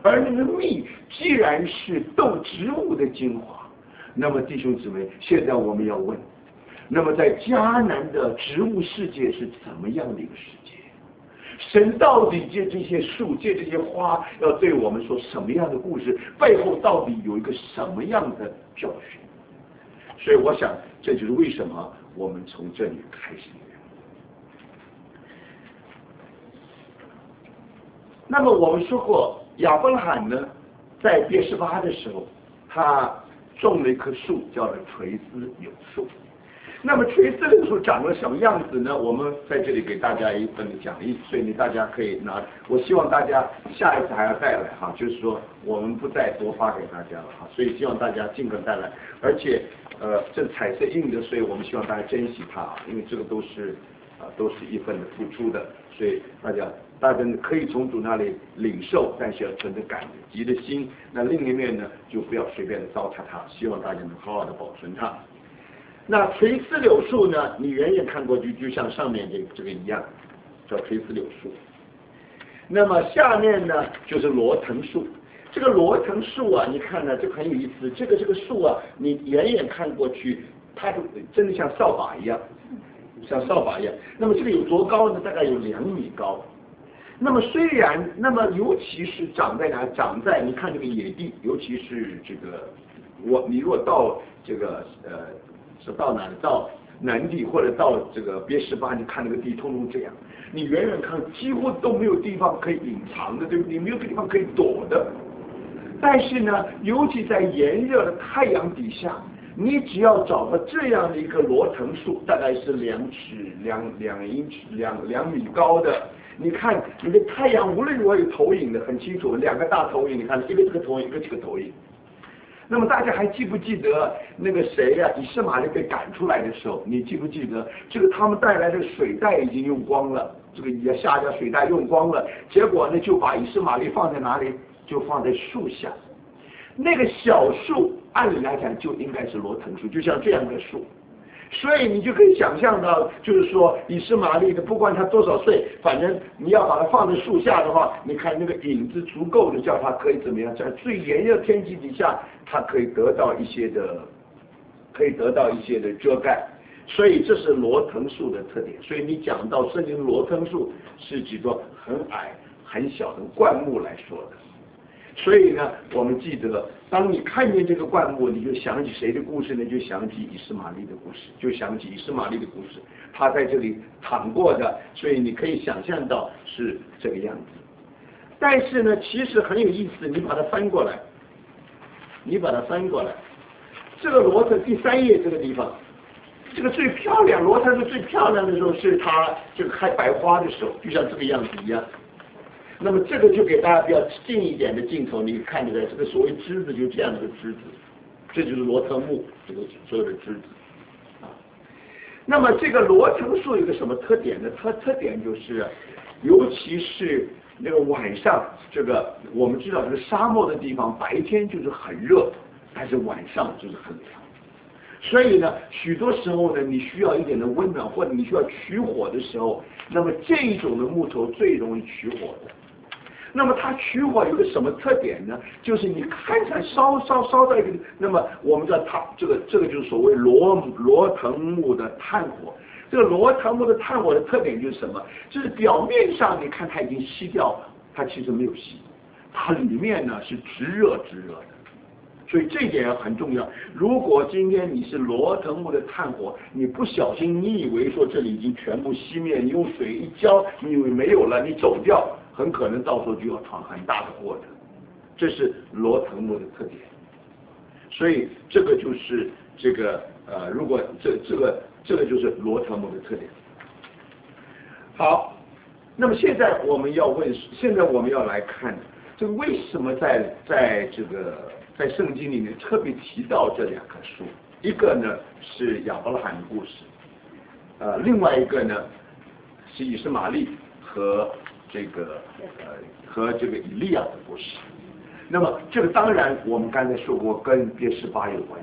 而那个蜜既然是动植物的精华，那么弟兄姊妹，现在我们要问，那么在迦南的植物世界是怎么样的一个世界？神到底借这些树，借这些花，要对我们说什么样的故事？背后到底有一个什么样的教训？所以我想，这就是为什么我们从这里开始。那么我们说过，亚伯拉罕呢，在别是巴的时候，他种了一棵树，叫做垂丝柳树。那么垂丝柳树长了什么样子呢？我们在这里给大家一份讲义，所以你大家可以拿。我希望大家下一次还要带来哈，就是说我们不再多发给大家了哈，所以希望大家尽可带来。而且呃，这彩色印的，所以我们希望大家珍惜它，因为这个都是啊、呃、都是一份的付出的，所以大家大家可以从主那里领受，但是要存着感激的心。那另一面呢，就不要随便的糟蹋它，希望大家能好好的保存它。那垂丝柳树呢？你远远看过去，就像上面这个这个一样，叫垂丝柳树。那么下面呢，就是罗藤树。这个罗藤树啊，你看呢，这个很有意思。这个这个树啊，你远远看过去，它就真的像扫把一样，像扫把一样。那么这个有多高呢？大概有两米高。那么虽然，那么尤其是长在哪？长在你看这个野地，尤其是这个，我你如果到这个呃。是到哪里？到南地或者到这个别是巴，你看那个地通通这样，你远远看几乎都没有地方可以隐藏的，对不对？没有地方可以躲的。但是呢，尤其在炎热的太阳底下，你只要找到这样的一个罗藤树，大概是两尺两两英尺两两米高的，你看你的太阳无论如何有投影的很清楚，两个大投影，你看一个这个投影，一个这个投影。那么大家还记不记得那个谁呀、啊？以斯玛利被赶出来的时候，你记不记得这个他们带来的水袋已经用光了，这个也下家水袋用光了，结果呢就把以斯玛利放在哪里？就放在树下。那个小树按理来讲就应该是罗藤树，就像这样的树。所以你就可以想象到，就是说以斯玛利的，不管他多少岁，反正你要把它放在树下的话，你看那个影子足够的，叫它可以怎么样，在最炎热天气底下，它可以得到一些的，可以得到一些的遮盖。所以这是罗藤树的特点。所以你讲到圣经罗藤树是几个很矮很小的灌木来说的。所以呢，我们记得，当你看见这个灌木，你就想起谁的故事呢？就想起以斯玛利的故事，就想起以斯玛利的故事，他在这里躺过的，所以你可以想象到是这个样子。但是呢，其实很有意思，你把它翻过来，你把它翻过来，这个罗藤第三页这个地方，这个最漂亮，罗藤是最漂亮的时候，是它这个开白花的时候，就像这个样子一样。那么这个就给大家比较近一点的镜头，你看出来这个所谓枝子就这样的一个枝子，这就是罗藤木这个所有的枝子啊。那么这个罗藤树有个什么特点呢？它特点就是，尤其是那个晚上，这个我们知道这个沙漠的地方白天就是很热，但是晚上就是很凉。所以呢，许多时候呢，你需要一点的温暖，或者你需要取火的时候，那么这一种的木头最容易取火的。那么它取火有个什么特点呢？就是你看起来烧烧烧在一个，那么我们知道它这个这个就是所谓罗罗藤木的炭火。这个罗藤木的炭火的特点就是什么？就是表面上你看它已经熄掉了，它其实没有熄，它里面呢是直热直热的。所以这一点很重要。如果今天你是罗藤木的炭火，你不小心，你以为说这里已经全部熄灭，你用水一浇，你以为没有了，你走掉，很可能到时候就要闯很大的祸的。这是罗藤木的特点。所以这个就是这个呃，如果这这个这个就是罗藤木的特点。好，那么现在我们要问，现在我们要来看这个为什么在在这个。在圣经里面特别提到这两棵树，一个呢是亚伯拉罕的故事，呃，另外一个呢是以斯玛利和这个呃和这个以利亚的故事。那么这个当然我们刚才说过跟别是巴有关系的。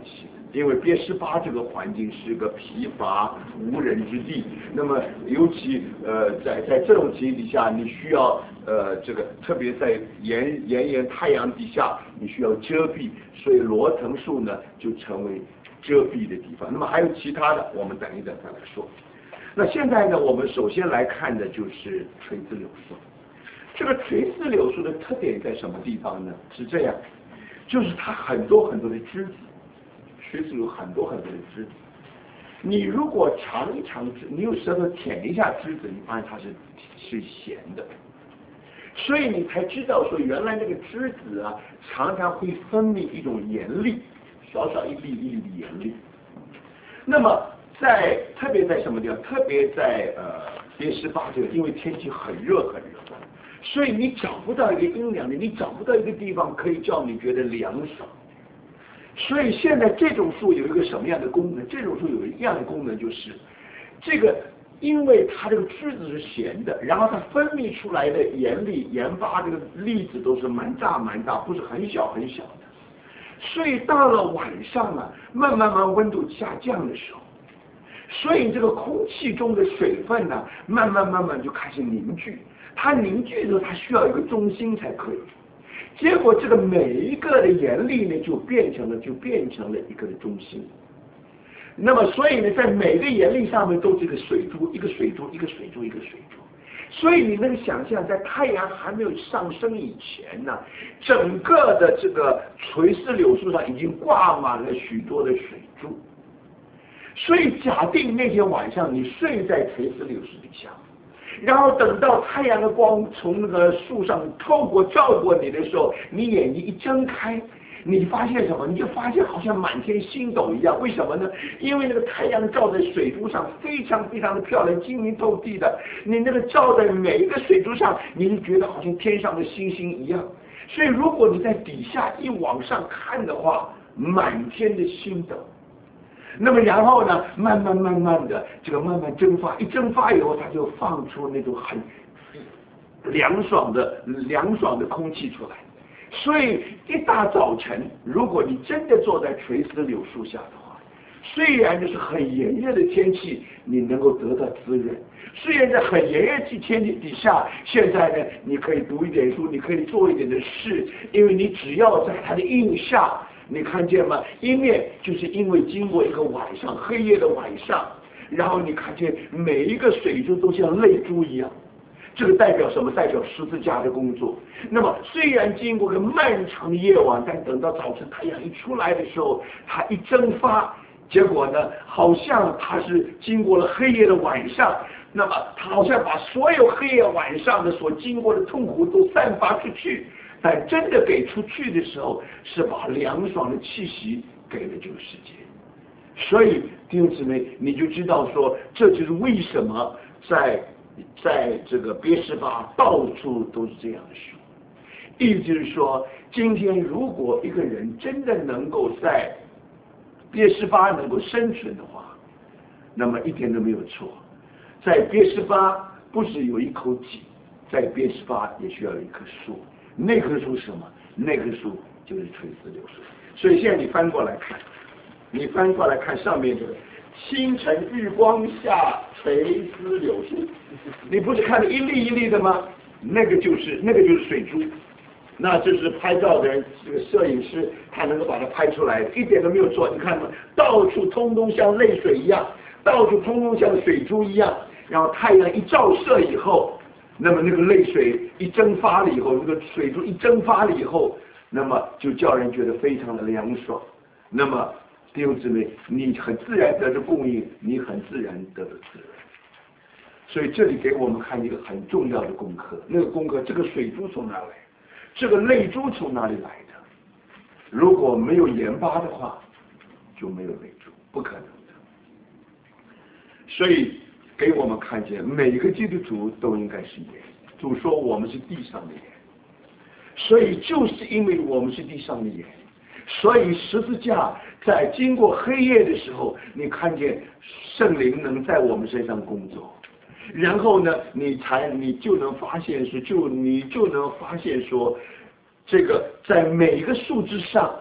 因为别是巴这个环境是个疲乏无人之地，那么尤其呃在在这种情形底下，你需要呃这个特别在炎炎炎太阳底下，你需要遮蔽，所以罗藤树呢就成为遮蔽的地方。那么还有其他的，我们等一等再来说。那现在呢，我们首先来看的就是垂丝柳树。这个垂丝柳树的特点在什么地方呢？是这样，就是它很多很多的枝子。垂丝有很多很多的枝子，你如果尝一尝枝，你用舌头舔一下枝子，你发现它是是咸的，所以你才知道说原来那个枝子啊，常常会分泌一种盐粒，少少一粒一粒的盐粒。那么在特别在什么地方？特别在呃别十八这个，因为天气很热很热，所以你找不到一个阴凉的，你找不到一个地方可以叫你觉得凉爽。所以现在这种树有一个什么样的功能？这种树有一样的功能，就是这个，因为它这个枝子是咸的，然后它分泌出来的盐粒、盐巴这个粒子都是蛮大蛮大，不是很小很小的。所以到了晚上啊，慢慢慢温度下降的时候，所以这个空气中的水分呢，慢慢慢慢就开始凝聚。它凝聚的时候，它需要一个中心才可以。结果这个每一个的盐粒呢，就变成了就变成了一个的中心。那么所以呢，在每个盐粒上面都是一个水珠，一个水珠，一个水珠，一个水珠。所以你能想象，在太阳还没有上升以前呢，整个的这个垂丝柳树上已经挂满了许多的水珠。所以假定那天晚上你睡在垂丝柳树底下。然后等到太阳的光从那个树上透过照过你的时候，你眼睛一睁开，你发现什么？你就发现好像满天星斗一样。为什么呢？因为那个太阳照在水珠上，非常非常的漂亮，晶莹透地的。你那个照在每一个水珠上，你就觉得好像天上的星星一样。所以如果你在底下一往上看的话，满天的星斗。那么然后呢，慢慢慢慢的这个慢慢蒸发，一蒸发以后，它就放出那种很凉爽的凉爽的空气出来。所以一大早晨，如果你真的坐在垂丝柳树下的话，虽然就是很炎热的天气，你能够得到滋润。虽然在很炎热的天气底下，现在呢，你可以读一点书，你可以做一点的事，因为你只要在它的荫下。你看见吗？一面就是因为经过一个晚上黑夜的晚上，然后你看见每一个水珠都像泪珠一样，这个代表什么？代表十字架的工作。那么虽然经过个漫长的夜晚，但等到早晨太阳一出来的时候，它一蒸发，结果呢，好像它是经过了黑夜的晚上，那么它好像把所有黑夜晚上的所经过的痛苦都散发出去。但真的给出去的时候，是把凉爽的气息给了这个世界。所以弟兄姊妹，你就知道说，这就是为什么在在这个别是巴到处都是这样的树。意思就是说，今天如果一个人真的能够在别是巴能够生存的话，那么一点都没有错。在别是巴不是有一口井，在别是巴也需要有一棵树。那棵树是什么？那棵树就是垂丝柳树。所以现在你翻过来看，你翻过来看上面这个清晨日光下垂丝柳树，你不是看到一粒一粒的吗？那个就是那个就是水珠。那就是拍照的人，这个摄影师他能够把它拍出来，一点都没有错。你看嘛，到处通通像泪水一样，到处通通像水珠一样。然后太阳一照射以后。那么那个泪水一蒸发了以后，那个水珠一蒸发了以后，那么就叫人觉得非常的凉爽。那么弟兄姊妹，你很自然得着供应，你很自然得着滋润。所以这里给我们看一个很重要的功课，那个功课，这个水珠从哪来？这个泪珠从哪里来的？如果没有盐巴的话，就没有泪珠，不可能的。所以。给我们看见每个基督徒都应该是盐。主说我们是地上的盐，所以就是因为我们是地上的盐，所以十字架在经过黑夜的时候，你看见圣灵能在我们身上工作，然后呢，你才你就能发现说，就你就能发现说，这个在每一个树枝上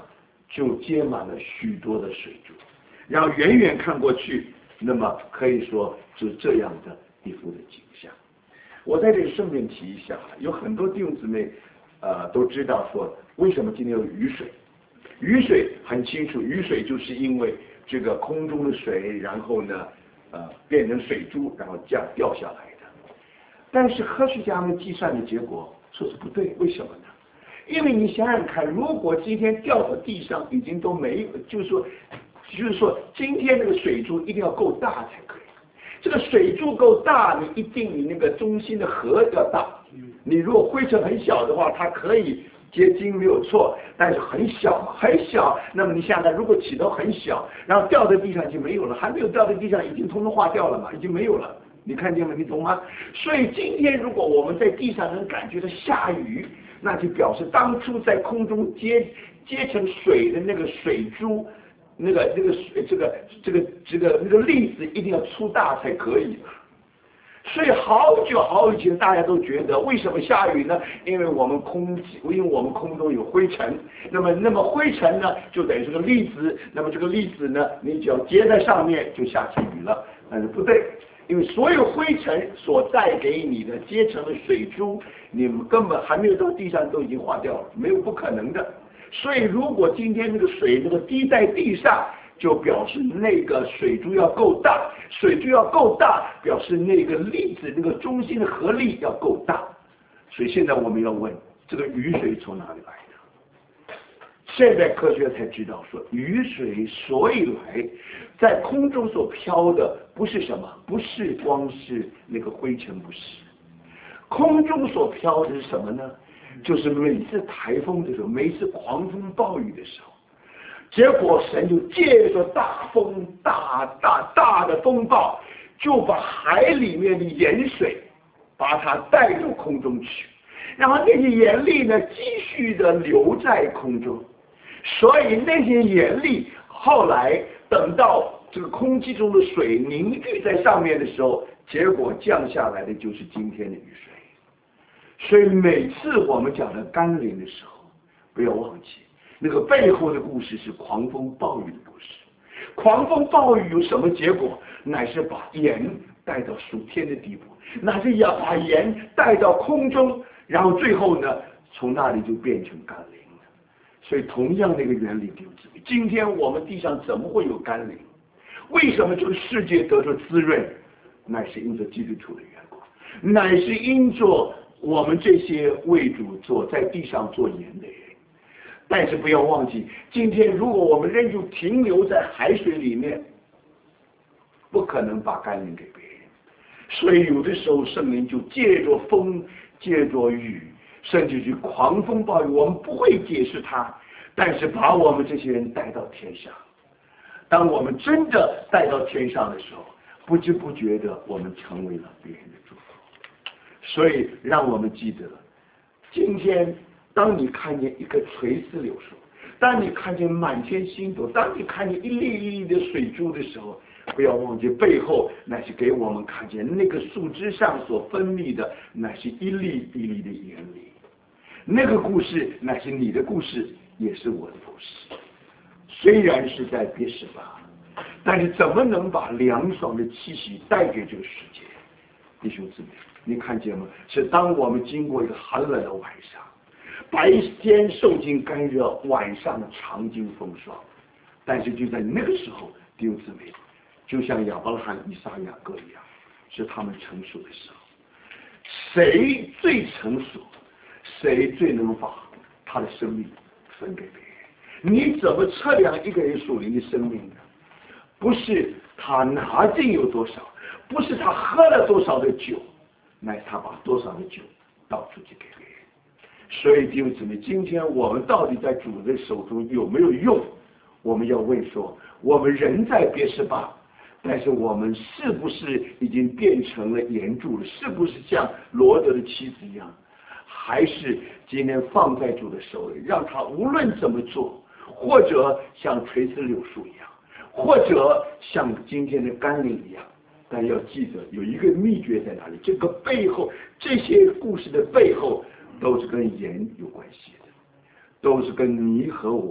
就接满了许多的水珠，然后远远看过去，那么可以说是这样的一幅的景象。我在这里顺便提一下，有很多弟兄姊妹呃都知道说为什么今天有雨水。雨水很清楚，雨水就是因为这个空中的水，然后呢呃变成水珠，然后这样掉下来的。但是科学家们计算的结果说是不对，为什么呢？因为你想想看，如果今天掉到地上已经都没有，就是说就是说今天这个水珠一定要够大才可以。这个水珠够大，你一定你那个中心的核要大。你如果灰尘很小的话，它可以结晶没有错，但是很小嘛，很小。那么你想想看，如果起头很小，然后掉在地上就没有了，还没有掉在地上，已经通通化掉了嘛，已经没有了。你看见了，你懂吗？所以今天如果我们在地上能感觉到下雨，那就表示当初在空中结结成水的那个水珠。那个那个水，这个这个这个那个粒子一定要粗大才可以。所以好久好以前大家都觉得，为什么下雨呢？因为我们空气，因为我们空中有灰尘，那么那么灰尘呢，就等于是个粒子，那么这个粒子呢，你只要接在上面就下起雨了。但是不对，因为所有灰尘所带给你的结成的水珠，你们根本还没有到地上都已经化掉了，没有不可能的。所以如果今天那个水那个滴在地上，就表示那个水珠要够大，水珠要够大，表示那个粒子那个中心的合力要够大。所以现在我们要问，这个雨水从哪里来的？现在科学才知道说，雨水所以来，在空中所飘的不是什么，不是光是那个灰尘，不是。空中所飘的是什么呢？就是每次台风的时候，每次狂风暴雨的时候，结果神就借着大风、大大大的风暴，就把海里面的盐水，把它带入空中去，然后那些盐粒呢，继续的留在空中，所以那些盐粒后来等到这个空气中的水凝聚在上面的时候，结果降下来的就是今天的雨水。所以每次我们讲的甘霖的时候，不要忘记那个背后的故事是狂风暴雨的故事。狂风暴雨有什么结果？乃是把盐带到属天的地步，乃是要把盐带到空中，然后最后呢，从那里就变成甘霖了。所以同样的一个原理，弟兄姊妹，今天我们地上怎么会有甘霖？为什么这个世界得着滋润？乃是因着基督徒的缘故，乃是因着我们这些为主做在地上做盐的人。但是不要忘记，今天如果我们仍旧停留在海水里面，不可能把甘霖给别人。所以有的时候圣灵就借着风，借着雨，甚至是狂风暴雨，我们不会解释它，但是把我们这些人带到天上。当我们真的带到天上的时候，不知不觉的我们成为了别人的祝福。所以让我们记得，今天当你看见一棵垂丝柳树，当你看见满天星斗，当你看见一粒一粒的水珠的时候，不要忘记背后乃是给我们看见那个树枝上所分泌的乃是一粒一粒的盐粒。那个故事乃是你的故事，也是我的故事。虽然是在别是巴，但是怎么能把凉爽的气息带给这个世界？弟兄姊妹，你看见吗？是当我们经过一个寒冷的晚上，白天受尽干热，晚上常经风霜，但是就在那个时候，弟兄姊妹，就像亚伯拉罕、以撒、雅各一样，是他们成熟的时候。谁最成熟，谁最能把他的生命分给别人？你怎么测量一个人属灵的生命呢？不是他拿进有多少，不是他喝了多少的酒，乃是他把多少的酒倒出去给别人。所以弟兄姊妹，今天我们到底在主的手中有没有用？我们要问说，我们人在别是巴，但是我们是不是已经变成了盐柱了？是不是像罗德的妻子一样？还是今天放在主的手里，让他无论怎么做，或者像垂丝柳树一样，或者像今天的甘霖一样，但要记得有一个秘诀在哪里？这个背后，这些故事的背后，都是跟盐有关系的，都是跟你和我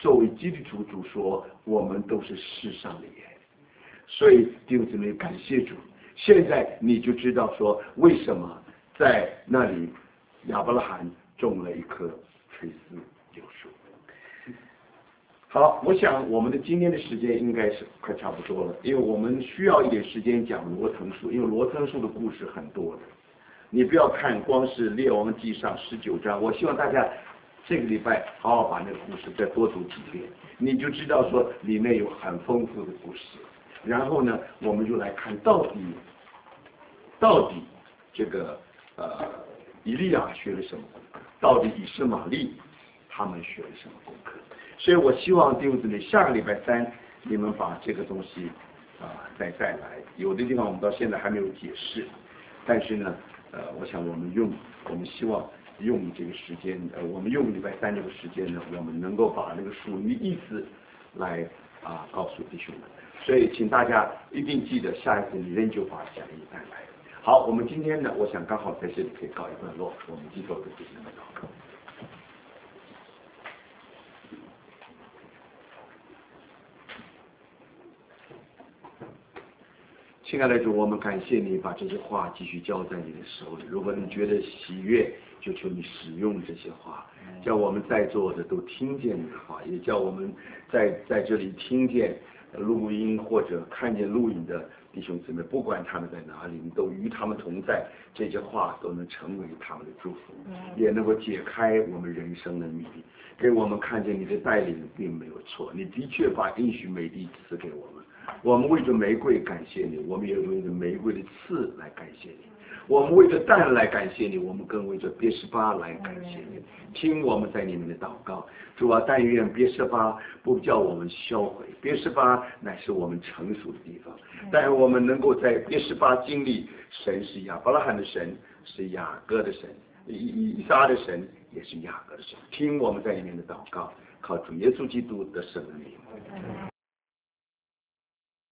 作为基督徒，主说我们都是世上的盐。所以弟兄姊妹，感谢主，现在你就知道说为什么在那里亚伯拉罕种了一棵垂丝柳树。好，我想我们的今天的时间应该是快差不多了，因为我们需要一点时间讲罗藤树，因为罗藤树的故事很多的。你不要看光是列王记上十九章，我希望大家这个礼拜好好把那个故事再多读几遍，你就知道说里面有很丰富的故事。然后呢，我们就来看到底到底这个呃以利亚学了什么功课，到底以实玛利他们学了什么功课。所以我希望弟兄姊妹下个礼拜三你们把这个东西啊、呃、再再来，有的地方我们到现在还没有解释，但是呢呃我想我们用我们希望用这个时间呃我们用礼拜三这个时间呢，我们能够把那个属灵的意思来啊、呃、告诉弟兄们。所以请大家一定记得下一次你仍旧把讲义带来。好，我们今天呢我想刚好在这里可以告一段落，我们继续的进行祷告。亲爱的主，我们感谢你把这些话继续交在你的手里。如果你觉得喜悦，就求你使用这些话，叫我们在座的都听见你的话，也叫我们在在这里听见录音或者看见录影的弟兄姊妹，不管他们在哪里，你都与他们同在，这些话都能成为他们的祝福，也能够解开我们人生的秘密，给我们看见你的带领并没有错，你的确把应许美地赐给我们。我们为着玫瑰感谢你，我们也为着玫瑰的刺来感谢你，我们为着蛋来感谢你，我们更为着别是巴来感谢你。听我们在你们的祷告，主啊，但愿别是巴不叫我们销毁，别是巴乃是我们成熟的地方，但愿我们能够在别是巴经历神是亚伯拉罕的神，是雅各的神，以以撒的神，也是雅各的神。听我们在里面的祷告，靠主耶稣基督的圣名。